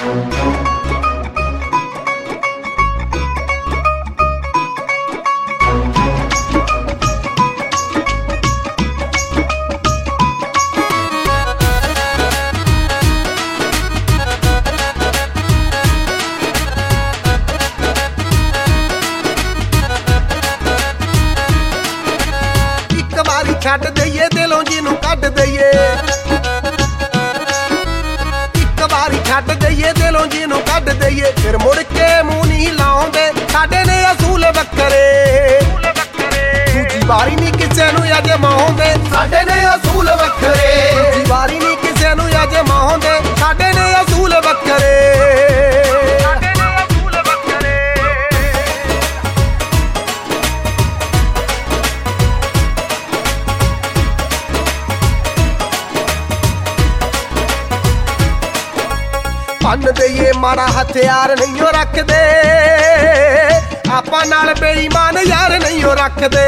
ਛੱਡ ਦਈਏ ਦਿਲੋਂ ਜਿਹਨੂੰ ਕੱਢ ਦਈਏ, ਇੱਕ ਵਾਰੀ ਛੱਡ ਦਈਏ ਦਿਲੋਂ ਜਿਹਨੂੰ ਕੱਢ ਦਈਏ, ਫਿਰ ਮੁੜ ਕੇ ਮੂੰਹ ਨਹੀਂ ਲਾਉਂਦੇ ਸਾਡੇ ਨੇ ਅਸੂਲ ਵੱਖਰੇ। ਦੂਜੀ ਵਾਰੀ ਨਹੀਂ ਕਿਸੇ ਨੂੰ ਅਜਮਾਉਂਦੇ ਸਾਡੇ ਨੇ ਅਸੂਲ ਵੱਖਰੇ। ਦੂਜੀ ਵਾਰੀ ਨਹੀਂ ਕਿਸੇ ਨੂੰ ਅਜਮਾਉਂਦੇ ਸਾਡੇ ਨੇ ਅਸੂਲ ਵੱਖਰੇ। ਭੰਨ ਦਈਏ ਮਾੜਾ ਹਥਿਆਰ ਨਹੀਂ ਉਹ ਰੱਖਦੇ, ਆਪਾਂ ਨਾਲ ਬੇਈਮਾਨ ਯਾਰ ਨਹੀਂ ਉਹ ਰੱਖਦੇ।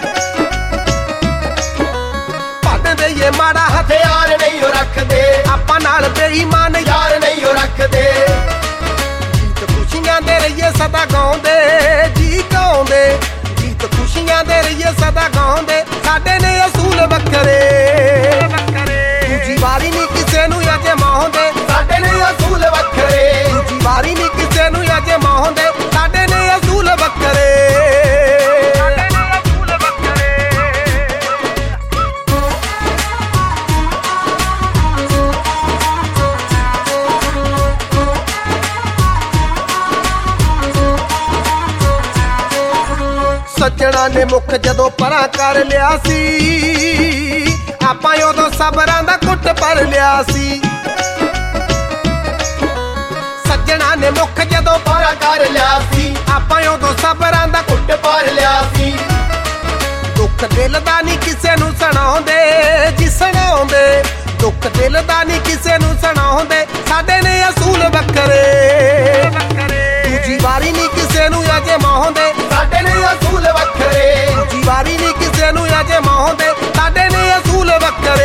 ਭੰਨ ਦਈਏ ਮਾੜਾ ਹਥਿਆਰ ਨਹੀਂ ਉਹ ਰੱਖਦੇ, ਆਪਾਂ ਨਾਲ ਬੇਈਮਾਨ ਯਾਰ ਨਹੀਂ ਉਹ ਰੱਖਦੇ। ਗੀਤ ਖੁਸ਼ੀਆਂ ਦੇ ਰਹੀਏ ਸਦਾ ਗਾਉਂਦੇ ਜੀ ਗਾਉਂਦੇ, ਗੀਤ ਖੁਸ਼ੀਆਂ ਦੇ ਰਹੀਏ ਸਦਾ ਗਾਉਂਦੇ ਸਾਡੇ ਨੇ ਅਸੂਲ ਵੱਖਰੇ। ਦੂਜੀ ਵਾਰੀ ਨਹੀਂ ਕਿਸੇ ਨੂੰ ਅਜਮਾਉਂਦੇ ਸਾਡੇ ਨੇ ਅਸੂਲ ਵੱਖਰੇ। ਦੂਜੀ ਵਾਰੀ ਨਹੀਂ ਕਿਸੇ ਨੂੰ ਅਜਮਾਉਂਦੇ ਸਾਡੇ ਨੇ ਅਸੂਲ ਵੱਖਰੇ। ਸੱਜਣਾ ਨੇ ਮੁੱਖ ਜਦੋਂ ਪਰਾਂ ਕਰ ਲਿਆ ਸੀ, ਆਪਾਂ ਉਦੋਂ ਸਬਰਾਂ ਦਾ ਘੁੱਟ ਭਰ ਲਿਆ ਸੀ। ਸੱਜਣਾ ਨੇ ਮੁੱਖ ਜਦੋਂ ਪਰਾਂ ਕਰ ਲਿਆ ਸੀ, ਆਪਾਂ ਉਦੋਂ ਸਬਰਾਂ ਦਾ ਘੁੱਟ ਭਰ ਲਿਆ ਸੀ। ਦੁੱਖ ਦਿਲ ਦਾ ਨਹੀਂ ਕਿਸੇ ਨੂੰ ਸੁਣਾਉਂਦੇ ਜੀ ਸੁਣਾਉਂਦੇ, ਦੁੱਖ ਦਿਲ ਦਾ ਨਹੀਂ ਕਿਸੇ ਨੂੰ ਸੁਣਾਉਂਦੇ ਸਾਡੇ ਨੇ ਅਸੂਲ ਵੱਖਰੇ। ਦੂਜੀ ਵਾਰੀ ਨਹੀਂ ਕਿਸੇ ਨੂੰ ਅਜਮਾਉਂਦੇ ਸਾਡੇ ਨੇ ਅਸੂਲ ਵੱਖਰੇ। ਦੂਜੀ ਵਾਰੀ ਨਹੀਂ ਕਿਸੇ ਨੂੰ ਅਜਮਾਉਂਦੇ ਸਾਡੇ ਨੇ ਅਸੂਲ ਵੱਖਰੇ।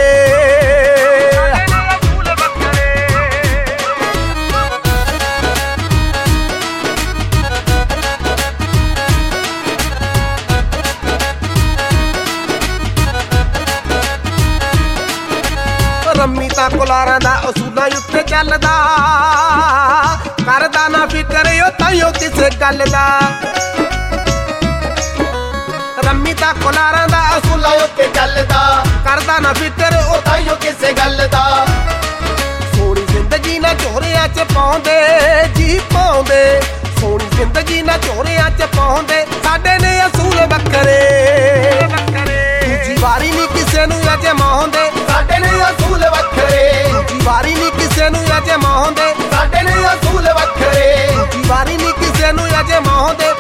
ਰੰਮੀ ਤਾਂ ਕੁਲਾਰਾਂ ਦਾ ਅਸੂਲਾਂ ਉੱਤੇ ਚੱਲਦਾ, ਕਰਦਾ ਨਾ ਫਿਕਰ ਉਹ ਤਾਈਓ ਕਿਸੇ ਗੱਲ ਦਾ। ਰੰਮੀ ਤਾਂ ਕੁਲਾਰਾਂ ਦਾ ਅਸੂਲਾਂ ਉੱਤੇ ਚੱਲਦਾ, ਕਰਦਾ ਨਾ ਫਿਕਰ ਉਹ ਤਾਈਓ ਕਿਸੇ ਗੱਲ ਦਾ। ਸੋਹਣੀ ਜ਼ਿੰਦਗੀ ਨਾ ਝੋਰਿਆਂ 'ਚ ਪਾਉਂਦੇ ਜੀ ਪਾਉਂਦੇ, ਸੋਹਣੀ ਜ਼ਿੰਦਗੀ ਨਾ ਝੋਰਿਆਂ 'ਚ ਪਾਉਂਦੇ ਸਾਡੇ ਨੇ ਅਸੂਲ ਵੱਖਰੇ। ਦੂਜੀ ਵਾਰੀ ਨਹੀਂ ਕਿਸੇ ਨੂੰ ਅਜਮਾਉਂਦੇ ਸਾਡੇ ਨੇ ਅਸੂਲ ਵੱਖਰੇ। ਦੂਜੀ ਵਾਰੀ ਨਹੀਂ ਕਿਸੇ ਨੂੰ ਅਜਮਾਉਂਦੇ ਸਾਡੇ ਨੇ ਅਸੂਲ ਵੱਖਰੇ। ਦੂਜੀ ਵਾਰੀ ਨਹੀਂ ਕਿਸੇ ਨੂੰ ਅਜਮਾਉਂਦੇ